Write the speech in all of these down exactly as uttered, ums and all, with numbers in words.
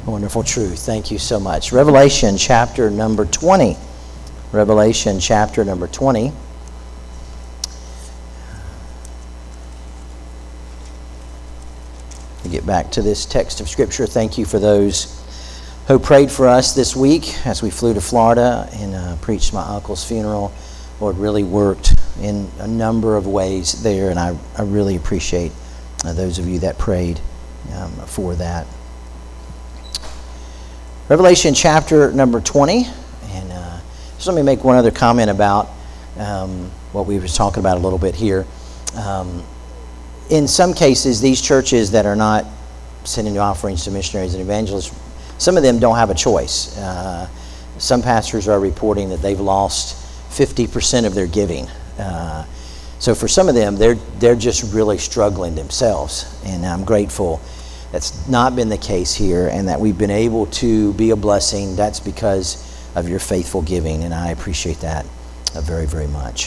Wonderful truth. Thank you so much. Revelation chapter number twenty. Revelation chapter number twenty. To get back to this text of Scripture, thank you for those who prayed for us this week as we flew to Florida and uh, preached my uncle's funeral. Lord really worked in a number of ways there, and I, I really appreciate uh, those of you that prayed um, for that. Revelation chapter number twenty, and uh, just let me make one other comment about um, what we were talking about a little bit here. Um, in some cases, these churches that are not sending offerings to missionaries and evangelists, some of them don't have a choice. Uh, some pastors are reporting that they've lost fifty percent of their giving. Uh, so for some of them, they're they're just really struggling themselves, and I'm grateful that's not been the case here, and that we've been able to be a blessing. That's because of your faithful giving, and I appreciate that very, very much.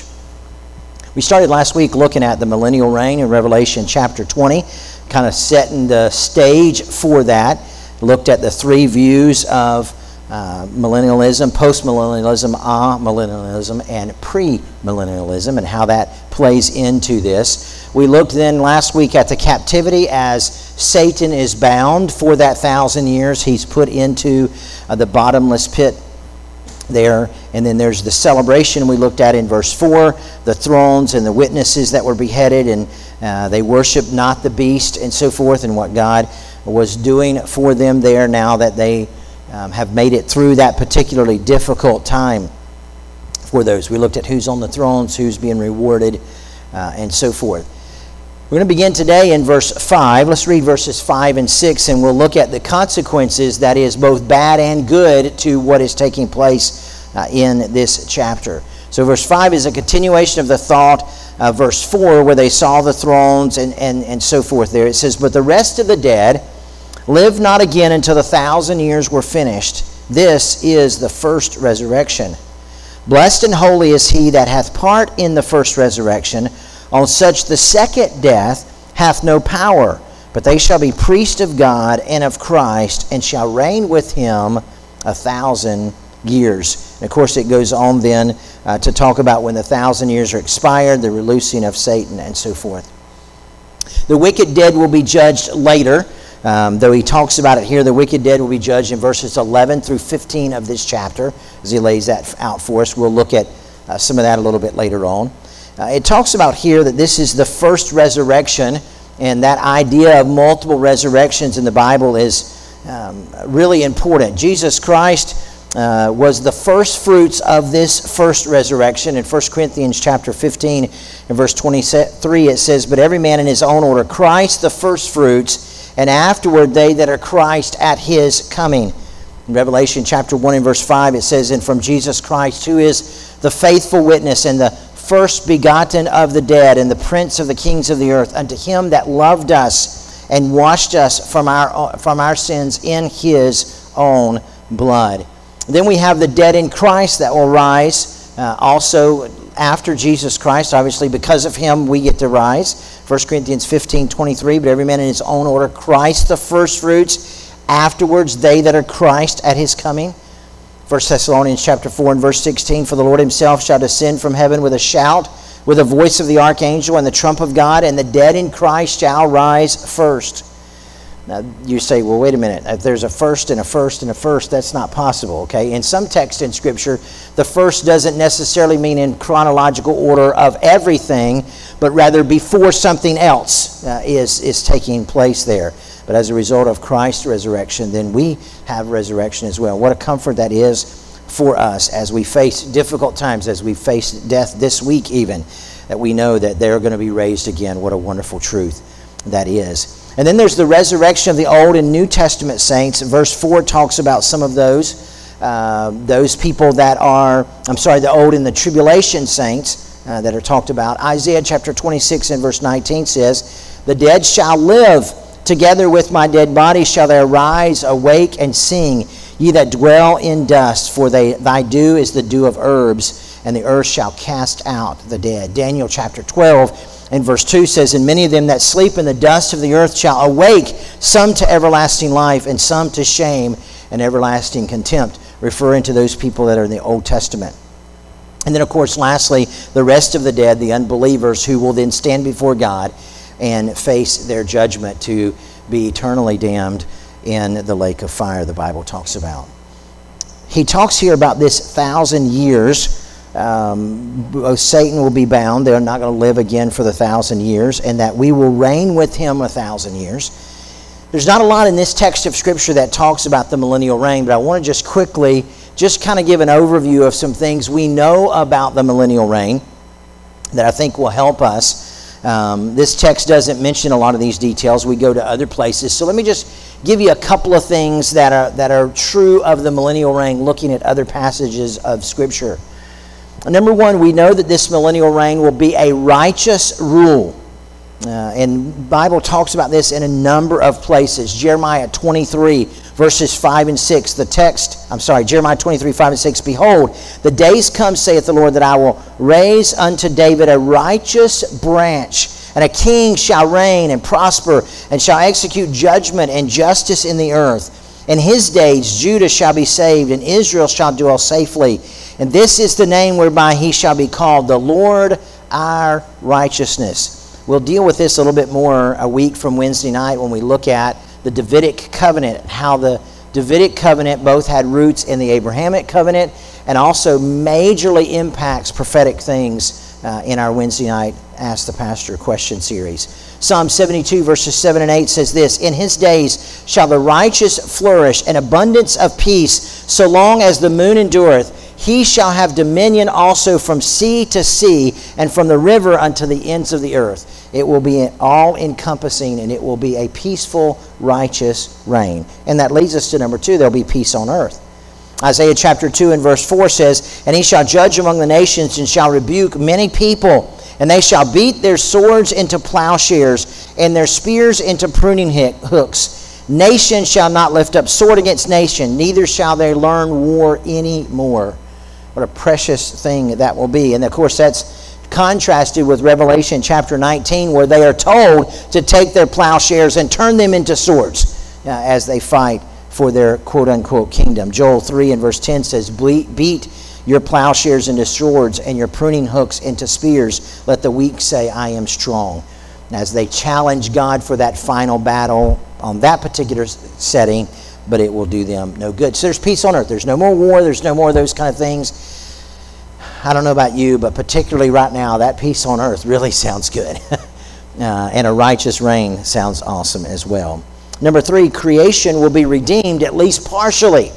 We started last week looking at the millennial reign in Revelation chapter twenty, kind of setting the stage for that. Looked at the three views of uh, millennialism, post-millennialism, amillennialism, and pre-millennialism, and how that plays into this. We looked then last week at the captivity as Satan is bound for that thousand years. He's put into uh, the bottomless pit there. And then there's the celebration we looked at in verse four, the thrones and the witnesses that were beheaded, and uh, they worshiped not the beast and so forth, and what God was doing for them there now that they um, have made it through that particularly difficult time for those. We looked at who's on the thrones, who's being rewarded, uh, and so forth. We're going to begin today in verse five. Let's read verses five and six, and we'll look at the consequences, that is, both bad and good, to what is taking place uh, in this chapter. So verse five is a continuation of the thought of verse four, where they saw the thrones and, and, and so forth there. It says, "But the rest of the dead live not again until the thousand years were finished. This is the first resurrection. Blessed and holy is he that hath part in the first resurrection. On such the second death hath no power, but they shall be priests of God and of Christ, and shall reign with him a thousand years." And of course it goes on then uh, to talk about when the thousand years are expired, the releasing of Satan, and so forth. The wicked dead will be judged later, um, though he talks about it here. The wicked dead will be judged in verses eleven through fifteen of this chapter, as he lays that out for us. We'll look at uh, some of that a little bit later on. Uh, it talks about here that this is the first resurrection, and that idea of multiple resurrections in the Bible is um, really important. Jesus Christ uh, was the first fruits of this first resurrection. In First Corinthians chapter fifteen and verse twenty-three, it says, "But every man in his own order, Christ the first fruits, and afterward they that are Christ at his coming." In Revelation chapter one and verse five, it says, "And from Jesus Christ, who is the faithful witness and the first begotten of the dead, and the prince of the kings of the earth, unto him that loved us and washed us from our from our sins in his own blood." Then we have the dead in Christ that will rise uh, also after Jesus Christ. Obviously, because of him, we get to rise. First Corinthians fifteen twenty-three, "But every man in his own order, Christ the first fruits, afterwards they that are Christ at his coming." First Thessalonians chapter four and verse sixteen, "For the Lord himself shall descend from heaven with a shout, with the voice of the archangel and the trump of God, and the dead in Christ shall rise first." Now you say, well, wait a minute. If there's a first and a first and a first, that's not possible, okay? In some texts in Scripture, the first doesn't necessarily mean in chronological order of everything, but rather before something else uh, is, is taking place there. But as a result of Christ's resurrection, then we have resurrection as well. What a comfort that is for us as we face difficult times, as we face death this week even, that we know that they're going to be raised again. What a wonderful truth that is. And then there's the resurrection of the Old and New Testament saints. Verse four talks about some of those, uh, those people that are, I'm sorry, the Old and the Tribulation saints uh, that are talked about. Isaiah chapter twenty-six and verse nineteen says, "The dead shall live. Together with my dead body shall they arise, awake, and sing. Ye that dwell in dust, for they, thy dew is the dew of herbs, and the earth shall cast out the dead." Daniel chapter twelve And verse two says, and many of them that sleep in the dust of the earth shall awake, some to everlasting life, and some to shame and everlasting contempt, referring to those people that are in the Old Testament. And then, of course, lastly, the rest of the dead, the unbelievers, who will then stand before God and face their judgment to be eternally damned in the lake of fire the Bible talks about. He talks here about this thousand years. Um, Satan will be bound. They're not going to live again for the thousand years, and that we will reign with him a thousand years. There's not a lot in this text of Scripture that talks about the millennial reign, but I want to just quickly just kind of give an overview of some things we know about the millennial reign that I think will help us. Um, this text doesn't mention a lot of these details. We go to other places. So let me just give you a couple of things that are, that are true of the millennial reign, looking at other passages of Scripture. Number one, we know that this millennial reign will be a righteous rule. Uh, and the Bible talks about this in a number of places. Jeremiah twenty-three, verses five and six. The text, I'm sorry, Jeremiah twenty-three, five and six. Behold, the days come, saith the Lord, that I will raise unto David a righteous branch, and a king shall reign and prosper, and shall execute judgment and justice in the earth. In his days Judah shall be saved, and Israel shall dwell safely. And this is the name whereby he shall be called, the Lord our righteousness. We'll deal with this a little bit more a week from Wednesday night when we look at the Davidic covenant, how the Davidic covenant both had roots in the Abrahamic covenant and also majorly impacts prophetic things uh, in our Wednesday night Ask the Pastor question series. Psalm seventy-two, verses seven and eight says this, in his days shall the righteous flourish, and abundance of peace, so long as the moon endureth. He shall have dominion also from sea to sea, and from the river unto the ends of the earth. It will be all-encompassing, and it will be a peaceful, righteous reign. And that leads us to number two, there'll be peace on earth. Isaiah chapter two and verse four says, and he shall judge among the nations, and shall rebuke many people. And they shall beat their swords into plowshares, and their spears into pruning hooks. Nation shall not lift up sword against nation, neither shall they learn war any more. What a precious thing that will be. And of course that's contrasted with Revelation chapter nineteen, where they are told to take their plowshares and turn them into swords uh, as they fight for their quote-unquote kingdom. Joel three and verse ten says, beat your plowshares into swords and your pruning hooks into spears. Let the weak say, I am strong. As they challenge God for that final battle on that particular setting, but it will do them no good. So there's peace on earth. There's no more war. There's no more of those kind of things. I don't know about you, but particularly right now, that peace on earth really sounds good. uh, and a righteous reign sounds awesome as well. Number three, creation will be redeemed, at least partially,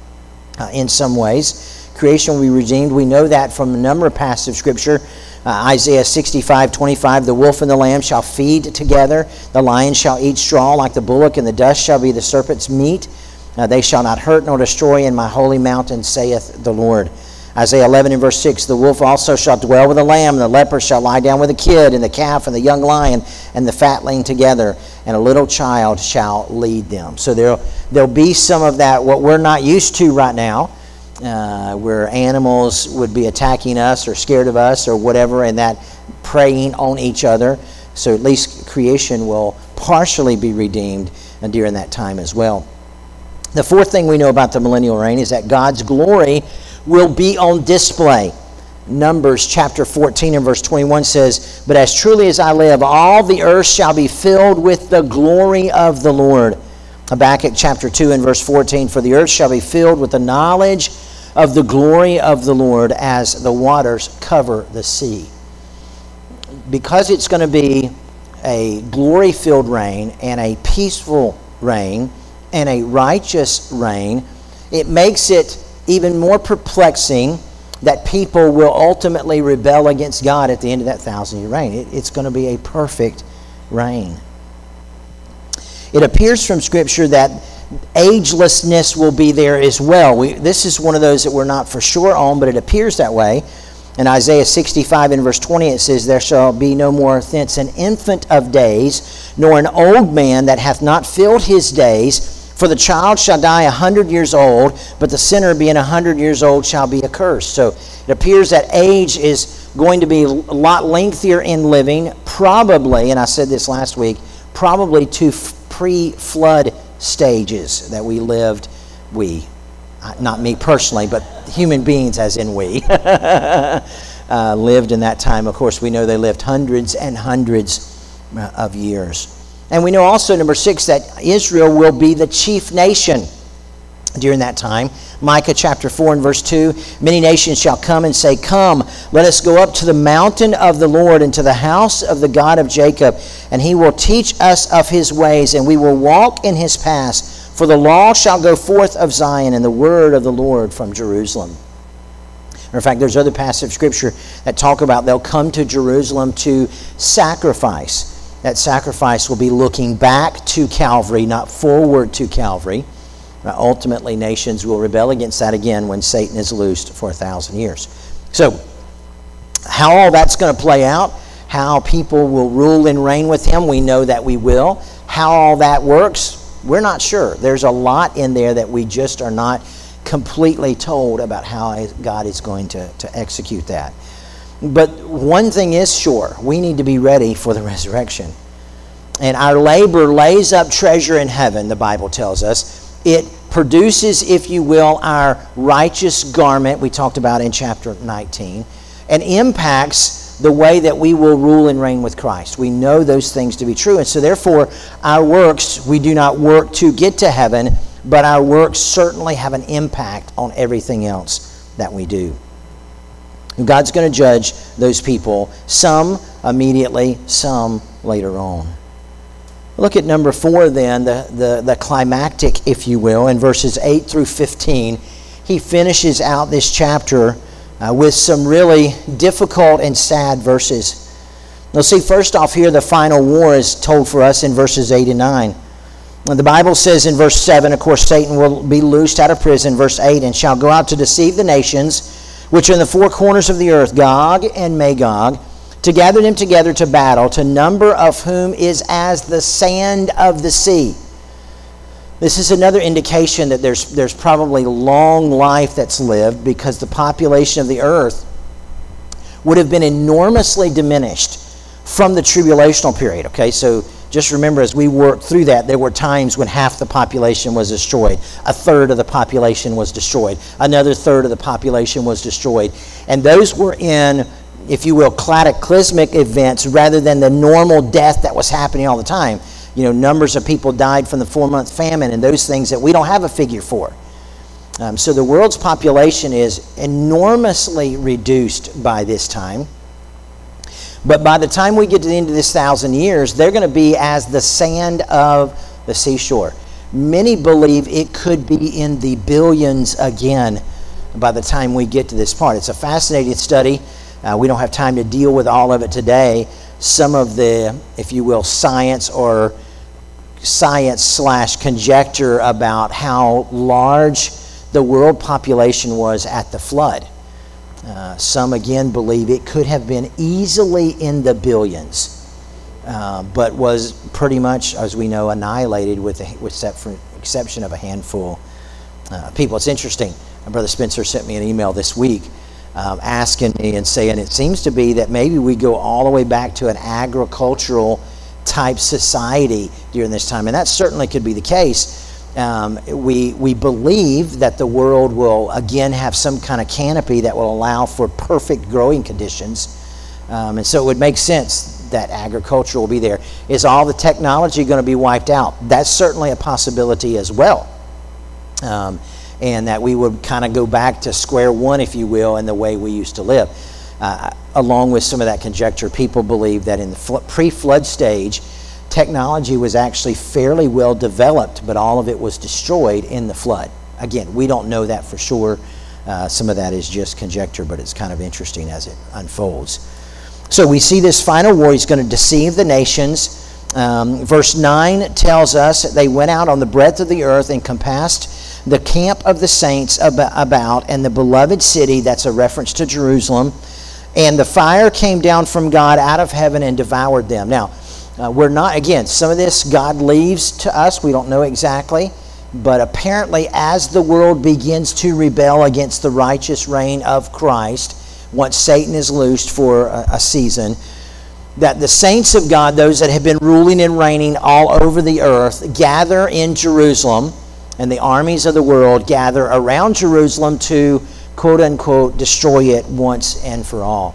uh, in some ways. Creation will be redeemed. We know that from a number of passages of Scripture. Uh, Isaiah sixty-five, twenty-five, the wolf and the lamb shall feed together. The lion shall eat straw like the bullock, and the dust shall be the serpent's meat. Uh, they shall not hurt nor destroy in my holy mountain, saith the Lord. Isaiah eleven and verse six, the wolf also shall dwell with the lamb, and the leopard shall lie down with the kid, and the calf and the young lion and the fatling together, and a little child shall lead them. So there'll, there'll be some of that, what we're not used to right now, Uh, where animals would be attacking us or scared of us or whatever, and that preying on each other. So at least creation will partially be redeemed during that time as well. The fourth thing we know about the millennial reign is that God's glory will be on display. Numbers chapter fourteen and verse twenty-one says, but as truly as I live, all the earth shall be filled with the glory of the Lord. Habakkuk chapter two and verse fourteen, for the earth shall be filled with the knowledge of the glory of the Lord as the waters cover the sea. Because it's going to be a glory-filled reign and a peaceful reign and a righteous reign, it makes it even more perplexing that people will ultimately rebel against God at the end of that thousand-year reign. It, it's going to be a perfect reign. It appears from Scripture that agelessness will be there as well. We, this is one of those that we're not for sure on, but it appears that way. In Isaiah sixty-five and verse twenty, it says, there shall be no more thence an infant of days, nor an old man that hath not filled his days. For the child shall die a hundred years old, but the sinner being a hundred years old shall be accursed. So it appears that age is going to be a lot lengthier in living, probably, and I said this last week, probably to pre-flood stages that we lived, we, not me personally, but human beings as in we, uh, lived in that time. Of course, we know they lived hundreds and hundreds of years. And we know also, number six, that Israel will be the chief nation during that time. Micah chapter four and verse two, many nations shall come and say, come, let us go up to the mountain of the Lord and to the house of the God of Jacob, and he will teach us of his ways, and we will walk in his paths. For the law shall go forth of Zion, and the word of the Lord from Jerusalem. In fact, there's other passages of Scripture that talk about they'll come to Jerusalem to sacrifice. That sacrifice will be looking back to Calvary, not forward to Calvary. Uh, ultimately, nations will rebel against that again when Satan is loosed for a thousand years. So, how all that's going to play out, how people will rule and reign with him, we know that we will. How all that works, we're not sure. There's a lot in there that we just are not completely told about how God is going to, to execute that. But one thing is sure, we need to be ready for the resurrection. And our labor lays up treasure in heaven, the Bible tells us. It produces, if you will, our righteous garment, we talked about in chapter nineteen, and impacts the way that we will rule and reign with Christ. We know those things to be true. And so therefore, our works, we do not work to get to heaven, but our works certainly have an impact on everything else that we do. God's going to judge those people, some immediately, some later on. Look at number four then, the, the, the climactic, if you will, in verses eight through fifteen. He finishes out this chapter uh, with some really difficult and sad verses. Now see, first off here, the final war is told for us in verses eight and nine. And the Bible says in verse seven, of course, Satan will be loosed out of prison, verse eight, and shall go out to deceive the nations which are in the four corners of the earth, Gog and Magog, to gather them together to battle, to number of whom is as the sand of the sea. This is another indication that there's there's probably long life that's lived, because the population of the earth would have been enormously diminished from the tribulational period. Okay, so just remember, as we work through that, there were times when half the population was destroyed. A third of the population was destroyed. Another third of the population was destroyed. And those were in, if you will, cataclysmic events rather than the normal death that was happening all the time. You know, numbers of people died from the four-month famine and those things that we don't have a figure for. Um, so the world's population is enormously reduced by this time. But by the time we get to the end of this thousand years, they're going to be as the sand of the seashore. Many believe it could be in the billions again by the time we get to this part. It's a fascinating study. Uh, we don't have time to deal with all of it today. Some of the, if you will, science or science slash conjecture about how large the world population was at the flood. Uh, some again believe it could have been easily in the billions, uh, but was pretty much, as we know, annihilated with the with exception of a handful uh, people. It's interesting. My brother Spencer sent me an email this week um, asking me and saying it seems to be that maybe we go all the way back to an agricultural type society during this time, and that certainly could be the case. Um, we we believe that the world will again have some kind of canopy that will allow for perfect growing conditions, um, and so it would make sense that agriculture will be there. Is all the technology going to be wiped out? That's certainly a possibility as well, um, and that we would kind of go back to square one, if you will, in the way we used to live. Uh, along with some of that conjecture, people believe that in the fl- pre-flood stage, technology was actually fairly well developed, but all of it was destroyed in the flood. Again, we don't know that for sure. Uh, some of that is just conjecture, but it's kind of interesting as it unfolds. So we see this final war. He's going to deceive the nations. Um, verse nine tells us that they went out on the breadth of the earth and compassed the camp of the saints about, and the beloved city, that's a reference to Jerusalem, and the fire came down from God out of heaven and devoured them. Now, Uh, we're not, again, some of this God leaves to us. We don't know exactly. But apparently, as the world begins to rebel against the righteous reign of Christ, once Satan is loosed for a, a season, that the saints of God, those that have been ruling and reigning all over the earth, gather in Jerusalem, and the armies of the world gather around Jerusalem to, quote unquote, destroy it once and for all.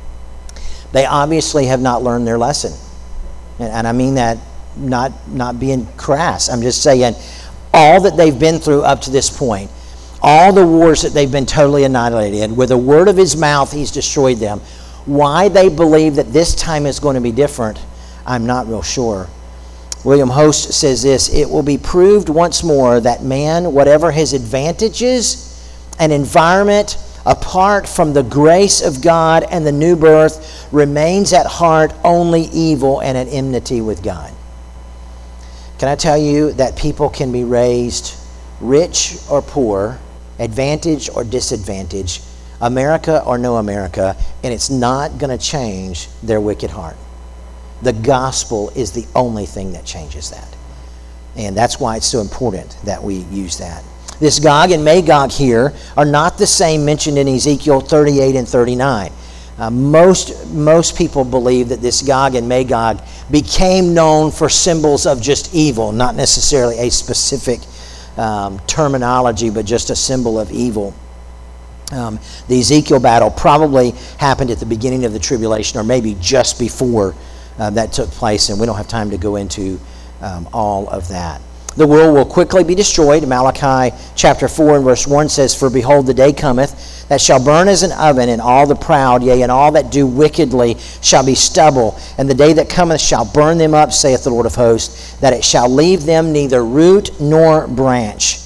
They obviously have not learned their lesson. And, and I mean that not, not being crass. I'm just saying all that they've been through up to this point, all the wars that they've been totally annihilated, with a word of his mouth, he's destroyed them. Why they believe that this time is going to be different, I'm not real sure. William Host says this: it will be proved once more that man, whatever his advantages and environment, apart from the grace of God and the new birth, remains at heart only evil and at enmity with God. Can I tell you that people can be raised rich or poor, advantage or disadvantage, America or no America, and it's not going to change their wicked heart. The gospel is the only thing that changes that. And that's why it's so important that we use that. This Gog and Magog here are not the same mentioned in Ezekiel thirty-eight and thirty-nine. Uh, most, most people believe that this Gog and Magog became known for symbols of just evil, not necessarily a specific um, terminology, but just a symbol of evil. Um, the Ezekiel battle probably happened at the beginning of the tribulation, or maybe just before uh, that took place, and we don't have time to go into um, all of that. The world will quickly be destroyed. Malachi chapter four and verse one says, "For behold, the day cometh that shall burn as an oven, and all the proud, yea, and all that do wickedly shall be stubble. And the day that cometh shall burn them up, saith the Lord of hosts, that it shall leave them neither root nor branch."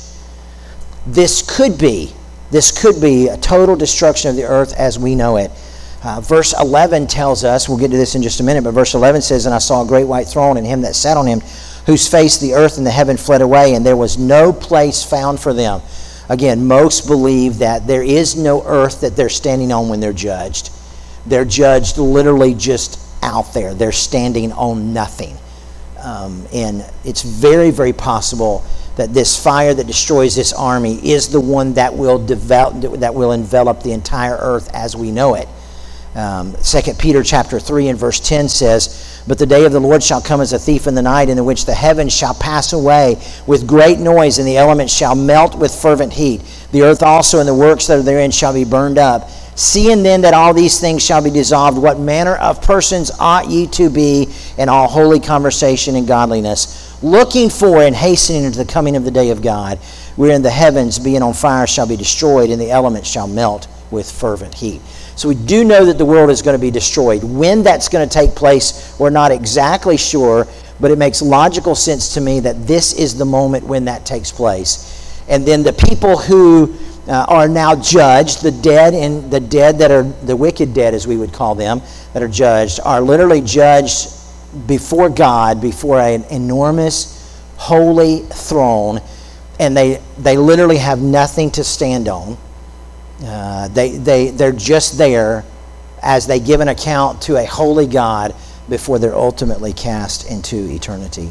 This could be This could be a total destruction of the earth as we know it. Uh, verse eleven tells us, we'll get to this in just a minute, but verse eleven says, "And I saw a great white throne, and him that sat on him, whose face the earth and the heaven fled away, and there was no place found for them." Again, most believe that there is no earth that they're standing on when they're judged. They're judged literally just out there. They're standing on nothing. Um, and it's very, very possible that this fire that destroys this army is the one that will develop, that will envelop the entire earth as we know it. Um, Second Peter chapter three and verse ten says, "But the day of the Lord shall come as a thief in the night, in which the heavens shall pass away with great noise, and the elements shall melt with fervent heat. The earth also and the works that are therein shall be burned up. Seeing then that all these things shall be dissolved, what manner of persons ought ye to be in all holy conversation and godliness, looking for and hastening into the coming of the day of God, wherein the heavens being on fire shall be destroyed, and the elements shall melt with fervent heat." So we do know that the world is going to be destroyed. When that's going to take place, we're not exactly sure, but it makes logical sense to me that this is the moment when that takes place. And then the people who uh, are now judged, the dead and the dead that are the wicked dead, as we would call them, that are judged, are literally judged before God, before an enormous holy throne, and they they literally have nothing to stand on. Uh, they they they're just there as they give an account to a holy God before they're ultimately cast into eternity.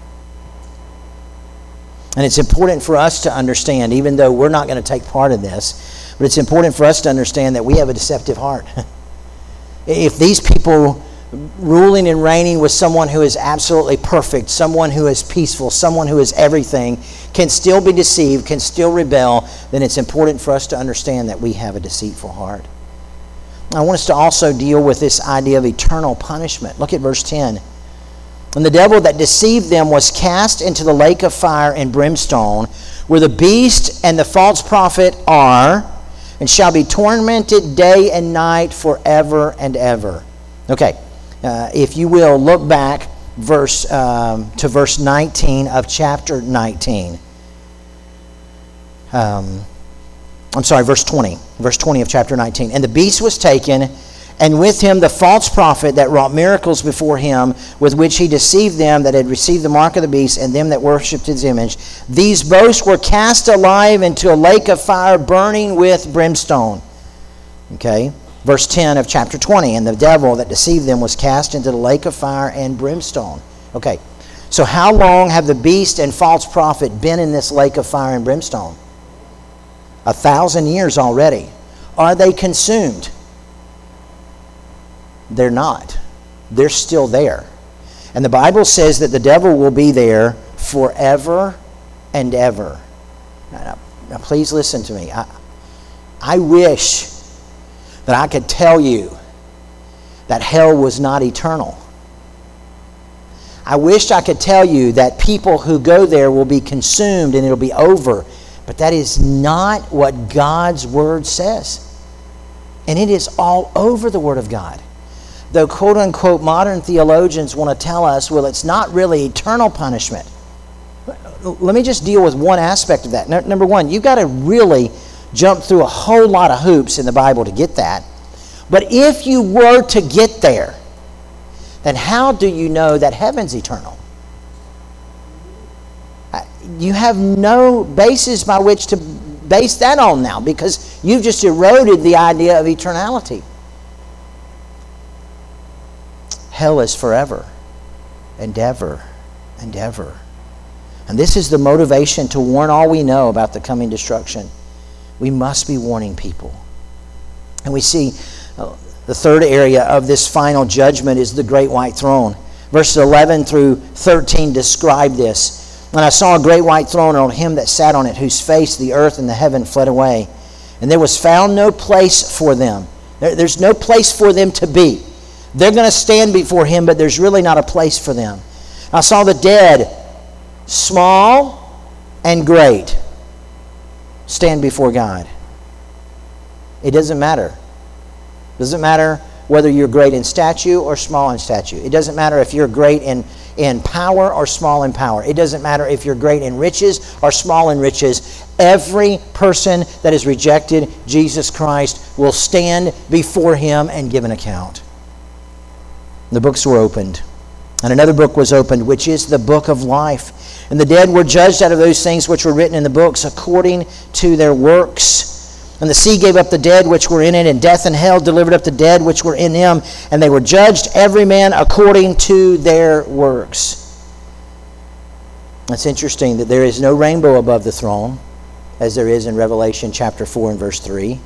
And it's important for us to understand, even though we're not going to take part in this, but it's important for us to understand that we have a deceptive heart. If these people ruling and reigning with someone who is absolutely perfect, someone who is peaceful, someone who is everything, can still be deceived, can still rebel, then it's important for us to understand that we have a deceitful heart. I want us to also deal with this idea of eternal punishment. Look at verse ten. "And the devil that deceived them was cast into the lake of fire and brimstone, where the beast and the false prophet are, and shall be tormented day and night forever and ever." Okay. Uh, if you will, look back verse um, to verse nineteen of chapter nineteen. Um, I'm sorry, verse twenty. Verse twenty of chapter nineteen. "And the beast was taken, and with him the false prophet that wrought miracles before him, with which he deceived them that had received the mark of the beast, and them that worshipped his image. These both were cast alive into a lake of fire burning with brimstone." Okay. Verse ten of chapter twenty, "And the devil that deceived them was cast into the lake of fire and brimstone." Okay, so how long have the beast and false prophet been in this lake of fire and brimstone? A thousand years already. Are they consumed? They're not. They're still there. And the Bible says that the devil will be there forever and ever. Now, now please listen to me. I, I wish that I could tell you that hell was not eternal. I wish I could tell you that people who go there will be consumed and it'll be over. But that is not what God's Word says. And it is all over the Word of God. Though quote-unquote modern theologians want to tell us, well, it's not really eternal punishment. Let me just deal with one aspect of that. Number one, you've got to really jump through a whole lot of hoops in the Bible to get that. But if you were to get there, then how do you know that heaven's eternal? You have no basis by which to base that on now, because you've just eroded the idea of eternality. Hell is forever and ever and ever. And this is the motivation to warn all we know about the coming destruction. We must be warning people. And we see uh, the third area of this final judgment is the great white throne. Verses eleven through thirteen describe this. And I saw a great white throne, and on him that sat on it, whose face the earth and the heaven fled away. And there was found no place for them. There, there's no place for them to be. They're going to stand before him, but there's really not a place for them. I saw the dead, small and great, stand before God. It doesn't matter. It doesn't matter whether you're great in stature or small in stature. It doesn't matter if you're great in, in power or small in power. It doesn't matter if you're great in riches or small in riches. Every person that has rejected Jesus Christ will stand before him and give an account. The books were opened, and another book was opened, which is the book of life. And the dead were judged out of those things which were written in the books according to their works. And the sea gave up the dead which were in it, and death and hell delivered up the dead which were in them, and they were judged every man according to their works. It's interesting that there is no rainbow above the throne, as there is in Revelation chapter four and verse three.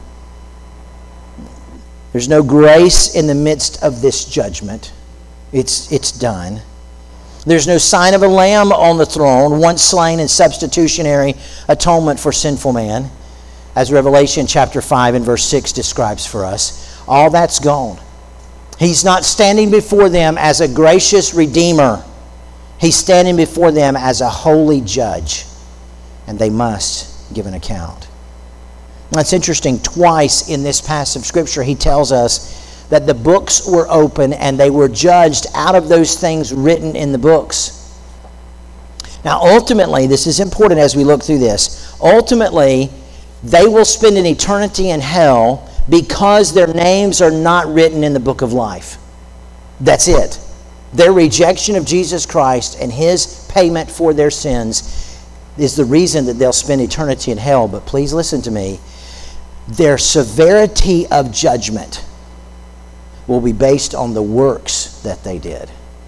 There's no grace in the midst of this judgment. It's, it's done. There's no sign of a lamb on the throne, once slain in substitutionary atonement for sinful man, as Revelation chapter five and verse six describes for us. All that's gone. He's not standing before them as a gracious redeemer. He's standing before them as a holy judge, and they must give an account. That's interesting. Twice in this passage of Scripture, he tells us that the books were open and they were judged out of those things written in the books. Now, ultimately, this is important as we look through this. Ultimately, they will spend an eternity in hell because their names are not written in the book of life. That's it. Their rejection of Jesus Christ and his payment for their sins is the reason that they'll spend eternity in hell. But please listen to me. Their severity of judgment will be based on the works that they did.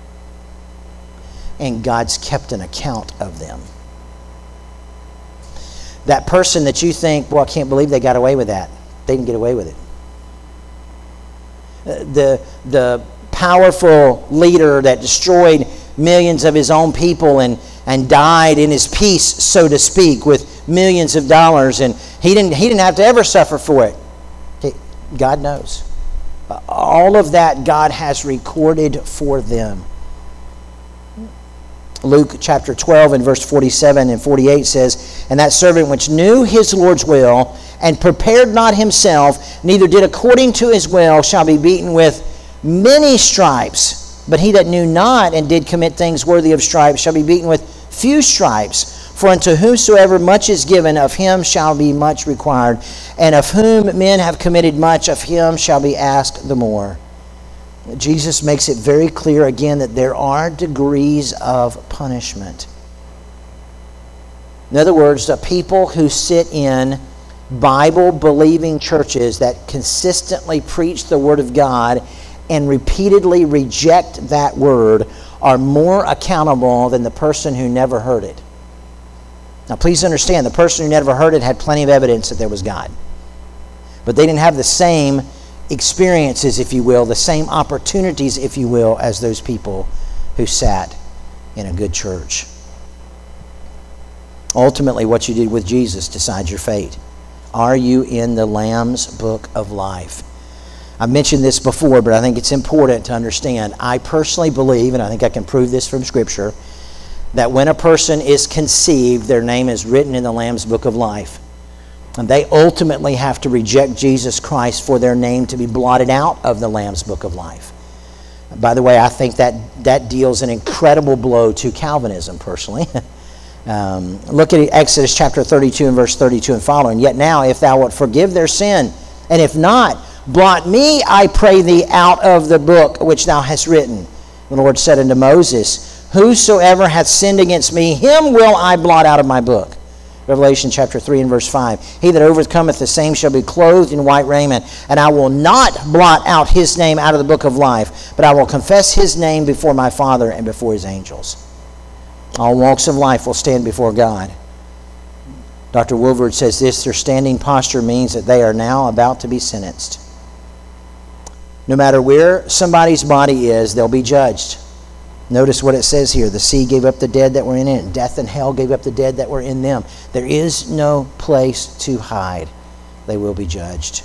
And God's kept an account of them. That person that you think, well, I can't believe they got away with that. They didn't get away with it. The, the powerful leader that destroyed millions of his own people and, and died in his peace, so to speak, with millions of dollars, and he didn't he didn't have to ever suffer for it. God knows. All of that God has recorded for them. Luke chapter twelve and verse forty-seven and forty-eight says, "And that servant which knew his Lord's will and prepared not himself, neither did according to his will, shall be beaten with many stripes. But he that knew not and did commit things worthy of stripes shall be beaten with few stripes. For unto whomsoever much is given, of him shall be much required. And of whom men have committed much, of him shall be asked the more." Jesus makes it very clear again that there are degrees of punishment. In other words, the people who sit in Bible-believing churches that consistently preach the Word of God and repeatedly reject that Word are more accountable than the person who never heard it. Now, please understand, the person who never heard it had plenty of evidence that there was God. But they didn't have the same experiences, if you will, the same opportunities, if you will, as those people who sat in a good church. Ultimately, what you did with Jesus decides your fate. Are you in the Lamb's Book of Life? I've mentioned this before, but I think it's important to understand. I personally believe, and I think I can prove this from Scripture, that when a person is conceived, their name is written in the Lamb's Book of Life. And they ultimately have to reject Jesus Christ for their name to be blotted out of the Lamb's Book of Life. By the way, I think that that deals an incredible blow to Calvinism, personally. um, look at Exodus chapter thirty-two and verse thirty-two and following. Yet now, if thou wilt forgive their sin, and if not, blot me, I pray thee, out of the book which thou hast written. The Lord said unto Moses, whosoever hath sinned against me, him will I blot out of my book. Revelation chapter three and verse five. He that overcometh, the same shall be clothed in white raiment, and I will not blot out his name out of the book of life, but I will confess his name before my Father and before his angels. All walks of life will stand before God. Doctor Woolvard says this, their standing posture means that they are now about to be sentenced. No matter where somebody's body is, they'll be judged. Notice what it says here. The sea gave up the dead that were in it, and death and hell gave up the dead that were in them. There is no place to hide. They will be judged.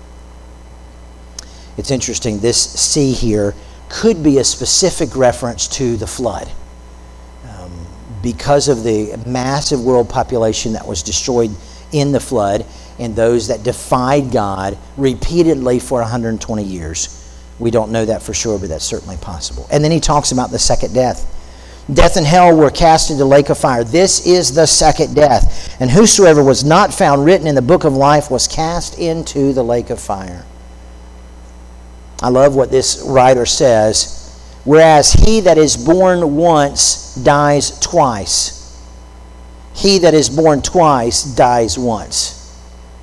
It's interesting. This sea here could be a specific reference to the flood. Um, because of the massive world population that was destroyed in the flood, and those that defied God repeatedly for one hundred twenty years. We don't know that for sure, but that's certainly possible. And then he talks about the second death. Death and hell were cast into the lake of fire. This is the second death. And whosoever was not found written in the book of life was cast into the lake of fire. I love what this writer says. Whereas he that is born once dies twice, he that is born twice dies once.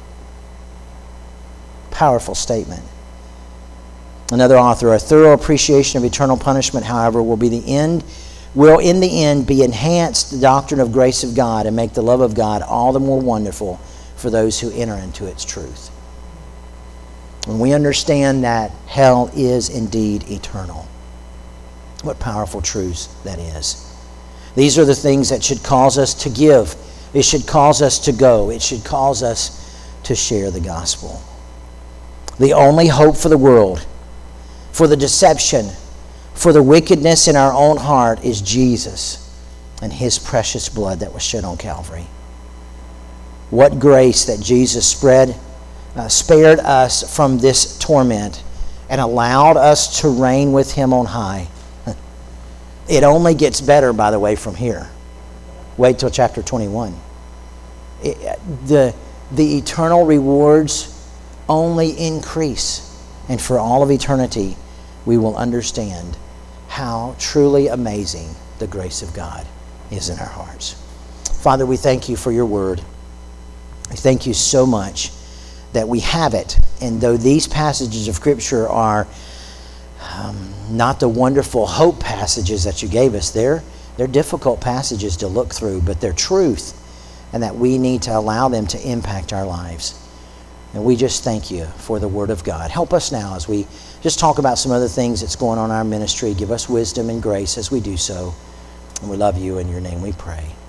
Powerful statement. Another author, a thorough appreciation of eternal punishment, however, will be the end, will in the end be enhanced the doctrine of grace of God and make the love of God all the more wonderful for those who enter into its truth. When we understand that hell is indeed eternal, what powerful truths that is. These are the things that should cause us to give. It should cause us to go. It should cause us to share the gospel. The only hope for the world, for the deception, for the wickedness in our own heart is Jesus and his precious blood that was shed on Calvary. What grace that Jesus spread, uh, spared us from this torment and allowed us to reign with him on high. It only gets better, by the way, from here. Wait till chapter twenty-one. It, the, the eternal rewards only increase. And for all of eternity, we will understand how truly amazing the grace of God is in our hearts. Father, we thank you for your word. We thank you so much that we have it. And though these passages of Scripture are um, not the wonderful hope passages that you gave us, they're, they're difficult passages to look through, but they're truth, and that we need to allow them to impact our lives. And we just thank you for the Word of God. Help us now as we just talk about some other things that's going on in our ministry. Give us wisdom and grace as we do so. And we love you. In your name we pray.